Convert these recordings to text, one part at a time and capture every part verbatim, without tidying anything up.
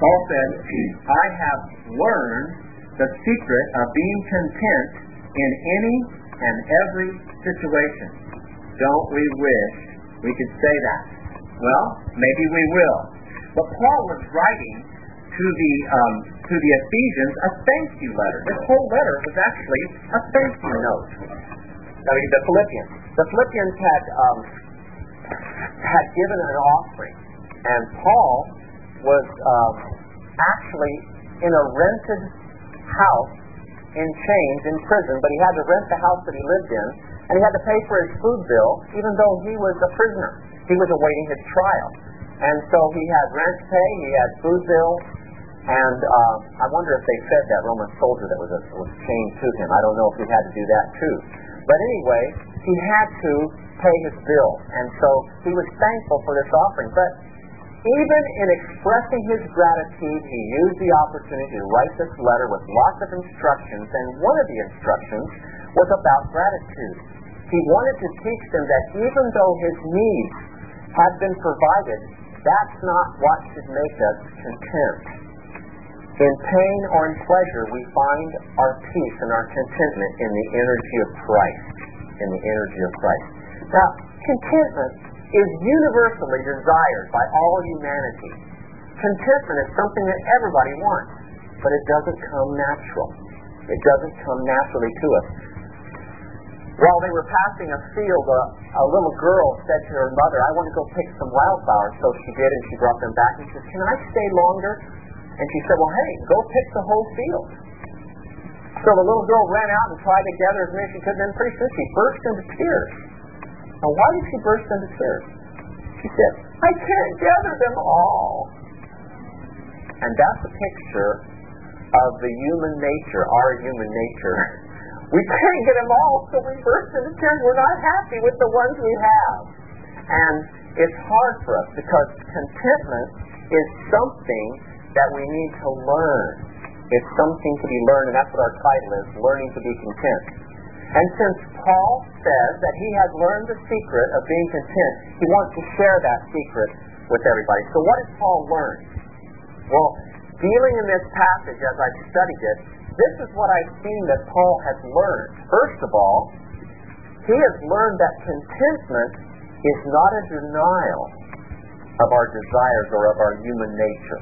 Paul said, I have learned the secret of being content in any and every situation. Don't we wish we could say that? Well, maybe we will. But Paul was writing to the um, to the Ephesians a thank you letter. This whole letter was actually a thank you note. I mean, the Philippians. The Philippians had um, had given an offering, and Paul was um, actually in a rented house in chains in prison, but he had to rent the house that he lived in, and he had to pay for his food bill, even though he was a prisoner. He was awaiting his trial. And so he had rent to pay, he had food bill, and uh, I wonder if they fed that Roman soldier that was, a, was chained to him. I don't know if he had to do that too. But anyway, he had to pay his bill, and so he was thankful for this offering. But even in expressing his gratitude, he used the opportunity to write this letter with lots of instructions, and one of the instructions was about gratitude. He wanted to teach them that even though his needs had been provided, that's not what should make us content. In pain or in pleasure, we find our peace and our contentment in the energy of Christ. In the energy of Christ. Now, contentment is universally desired by all humanity. Contentment is something that everybody wants, but it doesn't come natural. It doesn't come naturally to us. While they were passing a field, a, a little girl said to her mother, I want to go pick some wildflowers. So she did, and she brought them back, and she said, can I stay longer? And she said, well, hey, go pick the whole field. So the little girl ran out and tried to gather as many as she could, and then pretty soon she burst into tears. Now, why did she burst into tears? She said, I can't gather them all. And that's a picture of the human nature, our human nature. We can't get them all, so we burst into tears. We're not happy with the ones we have. And it's hard for us because contentment is something that we need to learn. It's something to be learned, and that's what our title is, Learning to be Content. And since Paul says that he has learned the secret of being content, he wants to share that secret with everybody. So what has Paul learned? Well, dealing in this passage as I've studied it, this is what I've seen that Paul has learned. First of all, he has learned that contentment is not a denial of our desires or of our human nature.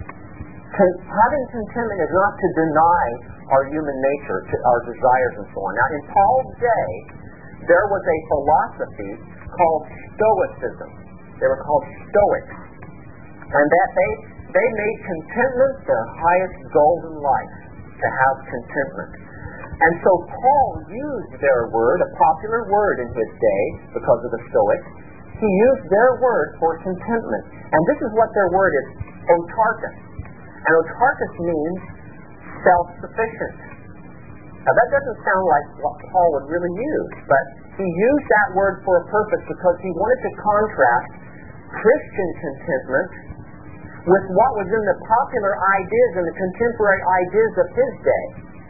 Con- having contentment is not to deny our human nature, to our desires and so on. Now, in Paul's day, there was a philosophy called Stoicism. They were called Stoics. And that they, they made contentment their highest goal in life, to have contentment. And so Paul used their word, a popular word in his day, because of the Stoics. He used their word for contentment. And this is what their word is, autarkos. And autarkos means self-sufficient. Now that doesn't sound like what Paul would really use, but he used that word for a purpose because he wanted to contrast Christian contentment with what was in the popular ideas and the contemporary ideas of his day.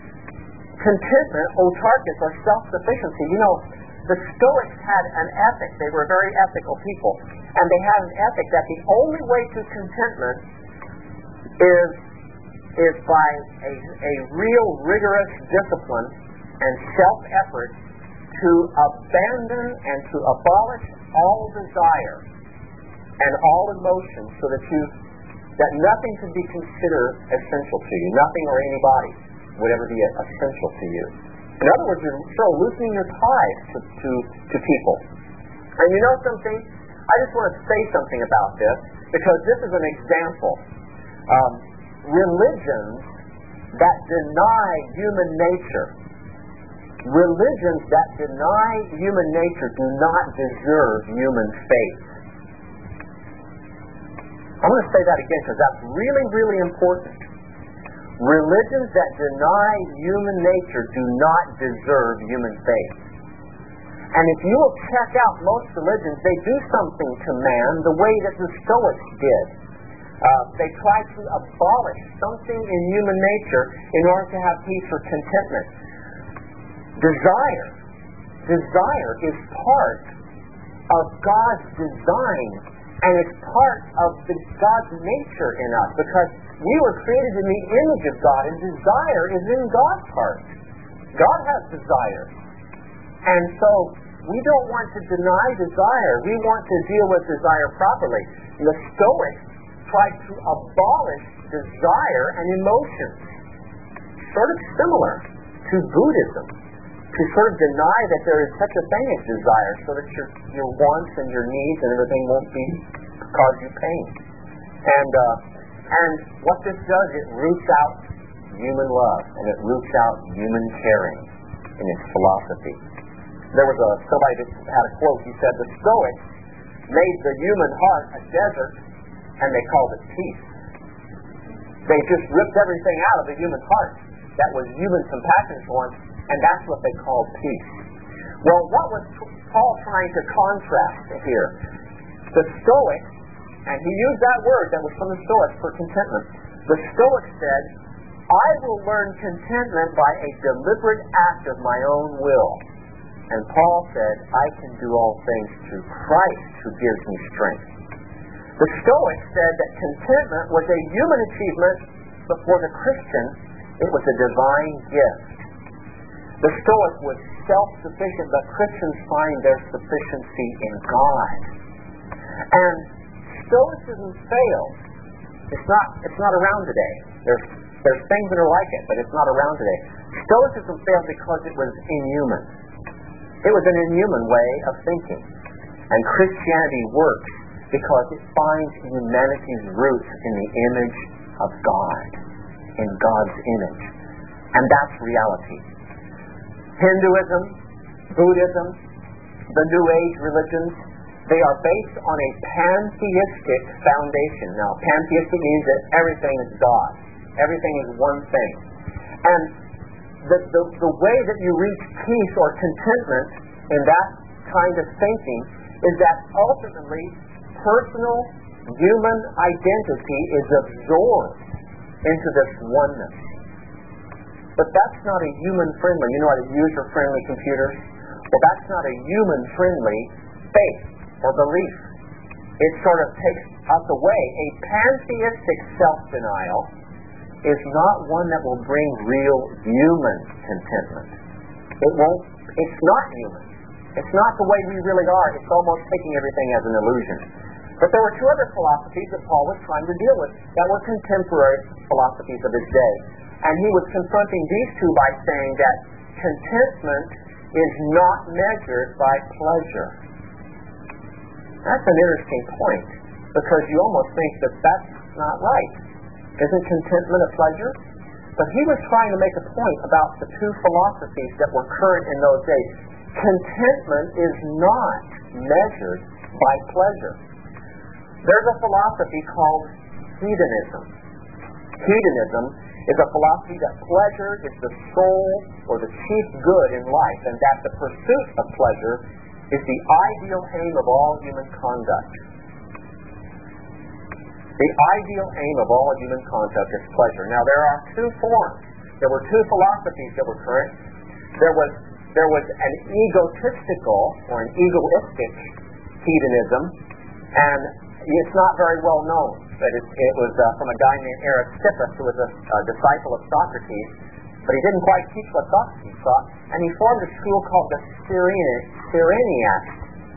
Contentment, autarkos, or self-sufficiency. You know, the Stoics had an ethic. They were very ethical people. And they had an ethic that the only way to contentment is, is by a, a real rigorous discipline and self-effort to abandon and to abolish all desire and all emotion so that you that nothing could be considered essential to you. Nothing or anybody would ever be essential to you. In other words, you're sort of loosening your ties to, to, to people. And you know something? I just want to say something about this because this is an example. Um, religions that deny human nature, religions that deny human nature do not deserve human faith. I'm going to say that again because that's really, really important. Religions that deny human nature do not deserve human faith. And if you will check out most religions, they do something to man the way that the Stoics did. Uh, they try to abolish something in human nature in order to have peace or contentment. Desire. Desire is part of God's design And it's part of the God's nature in us, because we were created in the image of God, and desire is in God's heart. God has desire. And so we don't want to deny desire. We want to deal with desire properly. The Stoics tried to abolish desire and emotions, sort of similar to Buddhism, to sort of deny that there is such a thing as desire, so that your your wants and your needs and everything won't be cause you pain. And uh, and what this does, it roots out human love, and it roots out human caring in its philosophy. There was a somebody that had a quote. He said, "The Stoics made the human heart a desert, and they called it peace." They just ripped everything out of the human heart that was human compassion for him, and that's what they called peace. Well, what was Paul trying to contrast here? The Stoics, and he used that word that was from the Stoics for contentment. The Stoics said, "I will learn contentment by a deliberate act of my own will." And Paul said, "I can do all things through Christ who gives me strength." The Stoics said that contentment was a human achievement, but for the Christian, it was a divine gift. The Stoic was self-sufficient, but Christians find their sufficiency in God. And Stoicism failed. It's not, it's not around today. There's, there's things that are like it, but it's not around today. Stoicism failed because it was inhuman. It was an inhuman way of thinking. And Christianity works because it finds humanity's roots in the image of God, in God's image. And that's reality. Hinduism, Buddhism, the New Age religions, they are based on a pantheistic foundation. Now, pantheistic means that everything is God. Everything is one thing. And the, the, the way that you reach peace or contentment in that kind of thinking is that ultimately personal human identity is absorbed into this oneness. But that's not a human-friendly, you know what, a user-friendly computer? Well, that's not a human-friendly faith or belief. It sort of takes us away. A pantheistic self-denial is not one that will bring real human contentment. It won't, it's not human. It's not the way we really are. It's almost taking everything as an illusion. But there were two other philosophies that Paul was trying to deal with that were contemporary philosophies of his day. And he was confronting these two by saying that contentment is not measured by pleasure. That's an interesting point, because you almost think that that's not right. Isn't contentment a pleasure? But he was trying to make a point about the two philosophies that were current in those days. Contentment is not measured by pleasure. There's a philosophy called hedonism. Hedonism is a philosophy that pleasure is the sole or the chief good in life, and that the pursuit of pleasure is the ideal aim of all human conduct. The ideal aim of all human conduct is pleasure. Now, there are two forms. There were two philosophies that were current. There was there was an egotistical or an egoistic hedonism, and it's not very well known. But it, it was uh, from a guy named Aristippus, who was a, a disciple of Socrates, but he didn't quite teach what Socrates taught, and he formed a school called the Cyreniacs.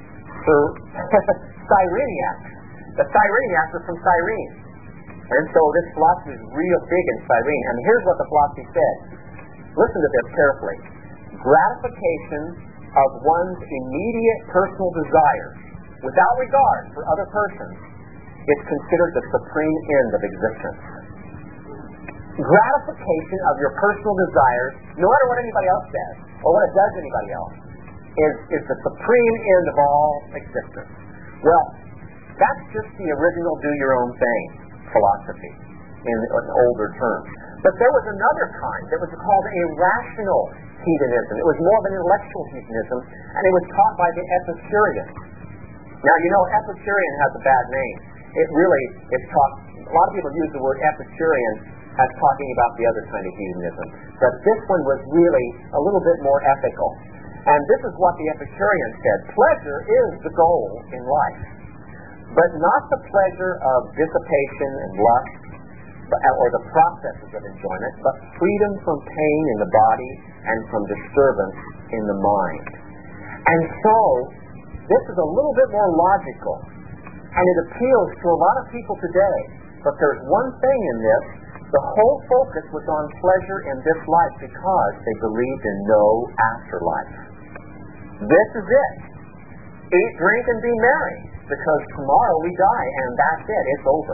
Cyreniacs. The Cyreniacs were from Cyrene. And so this philosophy is real big in Cyrene. And here's what the philosophy said. Listen to this carefully. Gratification of one's immediate personal desires, without regard for other persons, is considered the supreme end of existence. Gratification of your personal desires, no matter what anybody else says, or what it does to anybody else, is, is the supreme end of all existence. Well, that's just the original do-your-own-thing philosophy in, in older terms. But there was another kind that was called a rational hedonism. It was more of an intellectual hedonism, and it was taught by the Epicureans. Now, you know, Epicurean has a bad name. It really is taught, a lot of people use the word Epicurean as talking about the other kind of hedonism. But this one was really a little bit more ethical. And this is what the Epicurean said. Pleasure is the goal in life. but not the pleasure of dissipation and lust, or the processes of enjoyment, but freedom from pain in the body and from disturbance in the mind. And so, this is a little bit more logical, and it appeals to a lot of people today. But there's one thing in this: the whole focus was on pleasure in this life because they believed in no afterlife. This is it. Eat, drink, and be merry, because tomorrow we die, and that's it. It's over.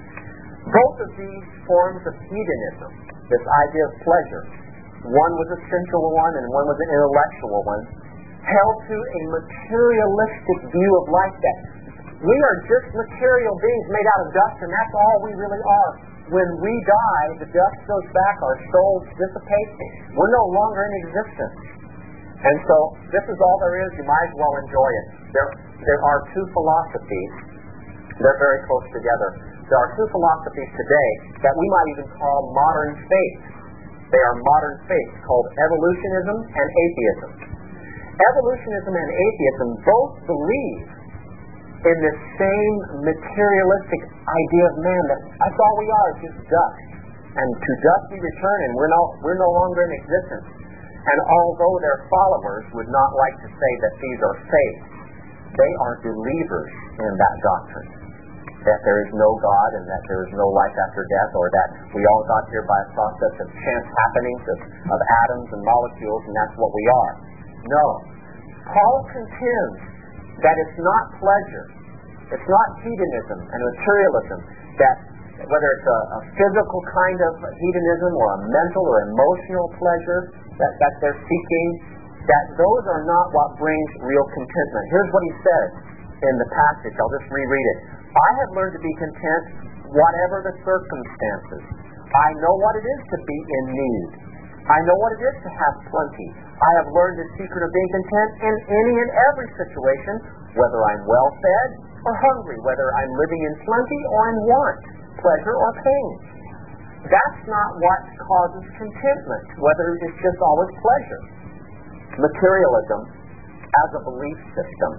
Both of these forms of hedonism, this idea of pleasure, one was a sensual one and one was an intellectual one, held to a materialistic view of life, that we are just material beings made out of dust, and that's all we really are. When we die, the dust goes back, our souls dissipate, we're no longer in existence. And so, this is all there is. You might as well enjoy it. There, there are two philosophies. They're very close together. There are two philosophies today that we might even call modern faiths. They are modern faiths, called evolutionism and atheism. Evolutionism and atheism both believe in this same materialistic idea of man, that that's all we are, just dust. And to dust we return, and we're no, we're no longer in existence. And although their followers would not like to say that these are faiths, they are believers in that doctrine, that there is no God and that there is no life after death, or that we all got here by a process of chance happenings of, of atoms and molecules, and that's what we are. No. Paul contends that it's not pleasure, it's not hedonism and materialism, that whether it's a, a physical kind of hedonism or a mental or emotional pleasure that, that they're seeking, that those are not what brings real contentment. Here's what he says in the passage. I'll just reread it. I have learned to be content whatever the circumstances. I know what it is to be in need. I know what it is to have plenty. I have learned the secret of being content in any and every situation, whether I'm well fed or hungry, whether I'm living in plenty or in want, pleasure or pain. That's not what causes contentment, whether it's just always pleasure. Materialism, as a belief system,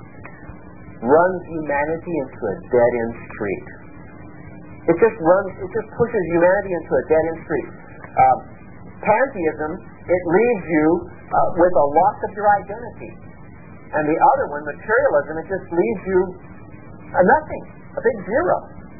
runs humanity into a dead-end street. It just runs, it just pushes humanity into a dead-end street. Uh, pantheism, it leaves you uh, with a loss of your identity. And the other one, materialism, it just leaves you a nothing, a big zero.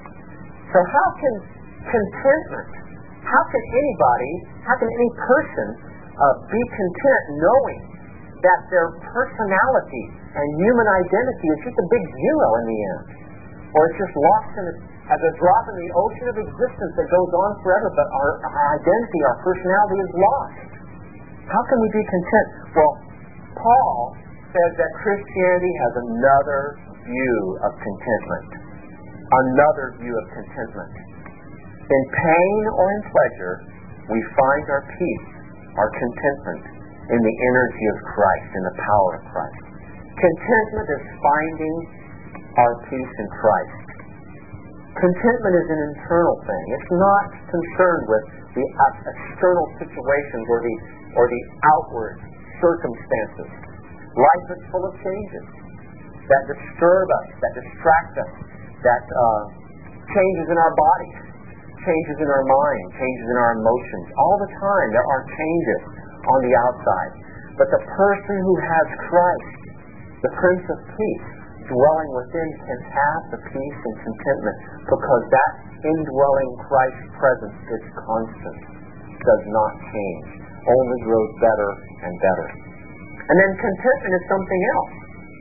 So how can contentment, how can anybody, how can any person uh, be content knowing that their personality and human identity is just a big zero in the end? Or it's just lost in a, as a drop in the ocean of existence that goes on forever, but our, our identity, our personality is lost. How can we be content? Well, Paul says that Christianity has another view of contentment. Another view of contentment. In pain or in pleasure, we find our peace, our contentment, in the energy of Christ, in the power of Christ. Contentment is finding our peace in Christ. Contentment is an internal thing. It's not concerned with the external situations or the or the outward circumstances. Life is full of changes that disturb us, that distract us, that uh, changes in our bodies, changes in our mind, changes in our emotions. All the time there are changes on the outside. But the person who has Christ, the Prince of Peace, dwelling within, can have the peace and contentment, because that indwelling Christ presence is constant, does not change, only grows better and better. And then contentment is something else.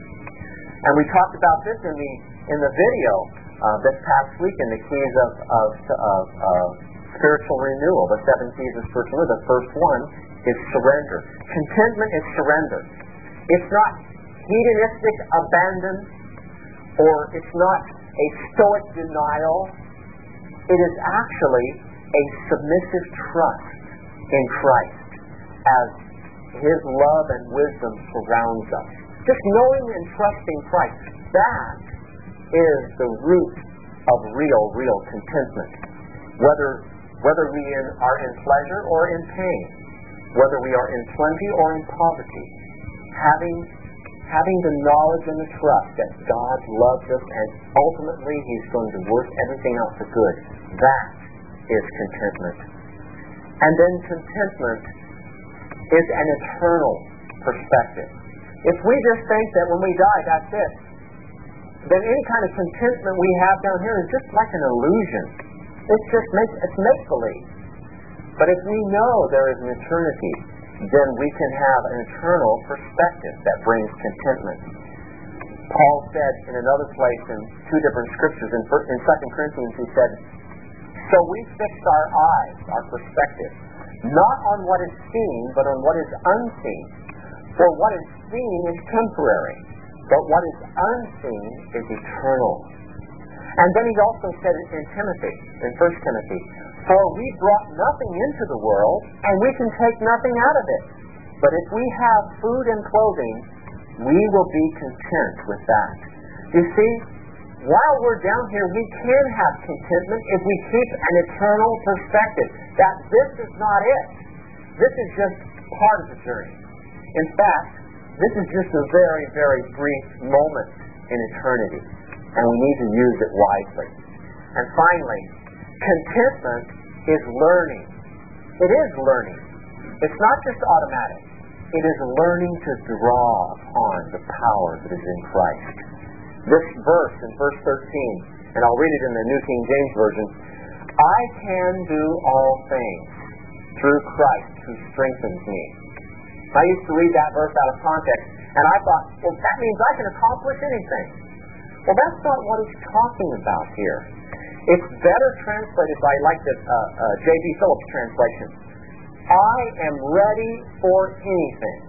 And we talked about this in the in the video uh, this past week in the keys of, of, of uh, spiritual renewal, the seven keys of spiritual renewal. The first one is surrender. Contentment is surrender. It's not hedonistic abandon, or it's not a stoic denial. It is actually a submissive trust in Christ as His love and wisdom surrounds us. Just knowing and trusting Christ, that is the root of real, real contentment. Whether whether we in, are in pleasure or in pain, whether we are in plenty or in poverty, having having the knowledge and the trust that God loves us and ultimately He's going to work everything out for good. That is contentment. And then contentment is an eternal perspective. If we just think that when we die, that's it, then any kind of contentment we have down here is just like an illusion. It's just make, it's make-believe. But if we know there is an eternity, then we can have an eternal perspective that brings contentment. Paul said in another place in two different scriptures, in, in Second Corinthians, he said, so we fix our eyes, our perspective, not on what is seen, but on what is unseen. For what is seen is temporary, but what is unseen is eternal. And then he also said it in Timothy, in First Timothy, for we brought nothing into the world, and we can take nothing out of it. But if we have food and clothing, we will be content with that. You see, while we're down here, we can have contentment if we keep an eternal perspective, that this is not it. This is just part of the journey. In fact, this is just a very, very brief moment in eternity, and we need to use it wisely. And finally, contentment is learning. It is learning. It's not just automatic. It is learning to draw upon the power that is in Christ. This verse in verse thirteen, and I'll read it in the New King James Version, I can do all things through Christ who strengthens me. I used to read that verse out of context, and I thought, well, that means I can accomplish anything. Well, that's not what it's talking about here. It's better translated by, like the uh, uh, J B Phillips translation, I am ready for anything.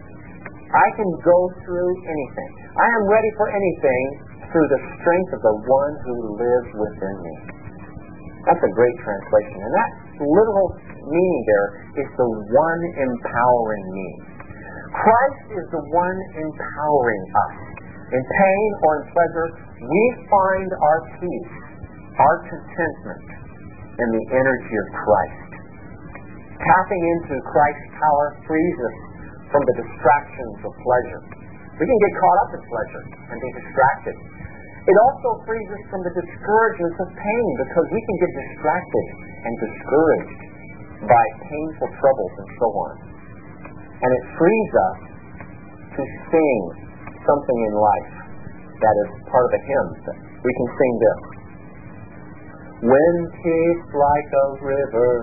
I can go through anything. I am ready for anything through the strength of the one who lives within me. That's a great translation. And that literal meaning there is the one empowering me. Christ is the one empowering us. In pain or in pleasure, we find our peace, our contentment in the energy of Christ. Tapping into Christ's power frees us from the distractions of pleasure. We can get caught up in pleasure and be distracted. It also frees us from the discouragements of pain, because we can get distracted and discouraged by painful troubles and so on. And it frees us to sing something in life that is part of a hymn. We can sing this. When peace like a river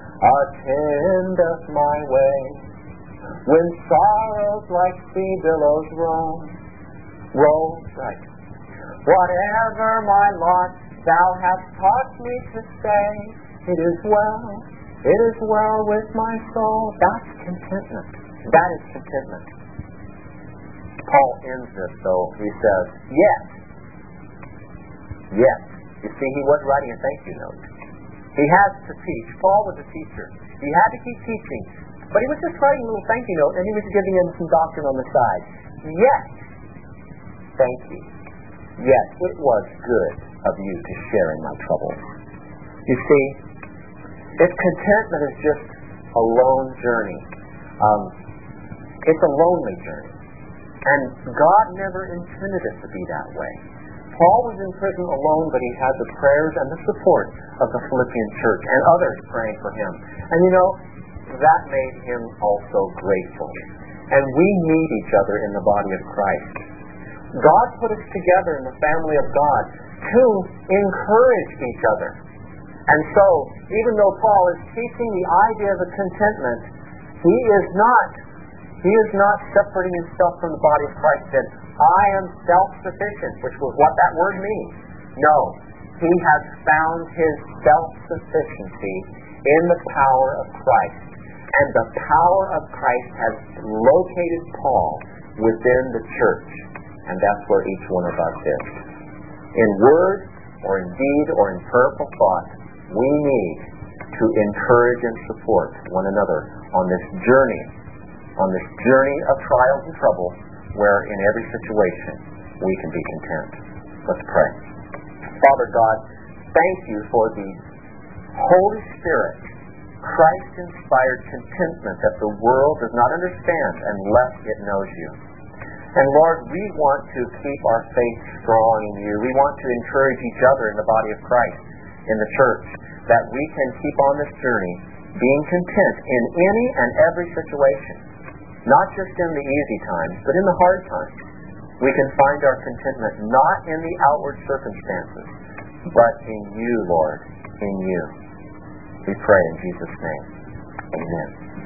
attendeth my way, when sorrows like sea billows roll, roll, right. Whatever my lot, thou hast taught me to say, it is well, it is well with my soul. That's contentment. That is contentment. Paul ends this, though. He says, yet, yet. You see, he wasn't writing a thank you note. He has to teach. Paul was a teacher. He had to keep teaching. But he was just writing a little thank you note, and he was giving him some doctrine on the side. Yet, thank you. Yet, it was good of you to share in my troubles. You see, if contentment is just a lone journey, um, it's a lonely journey. And God never intended it to be that way. Paul was in prison alone, but he had the prayers and the support of the Philippian church and others praying for him. And you know, that made him also grateful. And we need each other in the body of Christ. God put us together in the family of God to encourage each other. And so, even though Paul is teaching the idea of a contentment, he is not he is not separating himself from the body of Christ and said, I am self-sufficient, which was what that word means. No, he has found his self-sufficiency in the power of Christ. And the power of Christ has located Paul within the church. And that's where each one of us is. In word, or in deed, or in prayerful thought, we need to encourage and support one another on this journey, on this journey of trials and trouble, where in every situation we can be content. Let's pray. Father God, thank you for the Holy Spirit, Christ-inspired contentment that the world does not understand unless it knows you. And Lord, we want to keep our faith strong in you. We want to encourage each other in the body of Christ, in the church, that we can keep on this journey being content in any and every situation, not just in the easy times, but in the hard times. We can find our contentment not in the outward circumstances, but in you, Lord, in you. We pray in Jesus' name. Amen.